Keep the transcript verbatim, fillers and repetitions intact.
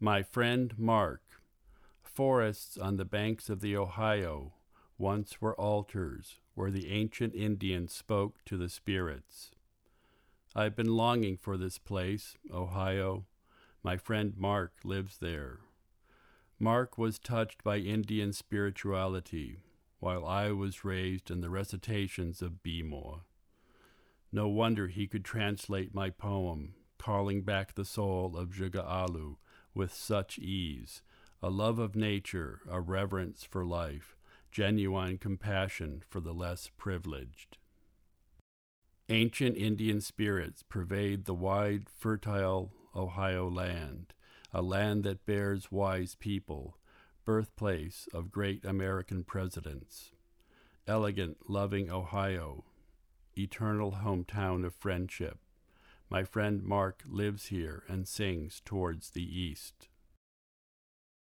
My friend Mark. Forests on the banks of the Ohio once were altars where the ancient Indians spoke to the spirits. I've been longing for this place, Ohio. My friend Mark lives there. Mark was touched by Indian spirituality, while I was raised in the recitations of Bhima. No wonder he could translate my poem, calling back the soul of Jugaalu with such ease, a love of nature, a reverence for life, genuine compassion for the less privileged. Ancient Indian spirits pervade the wide, fertile Ohio land, a land that bears wise people, birthplace of great American presidents. Elegant, loving Ohio, eternal hometown of friendship. My friend Mark lives here and sings towards the east.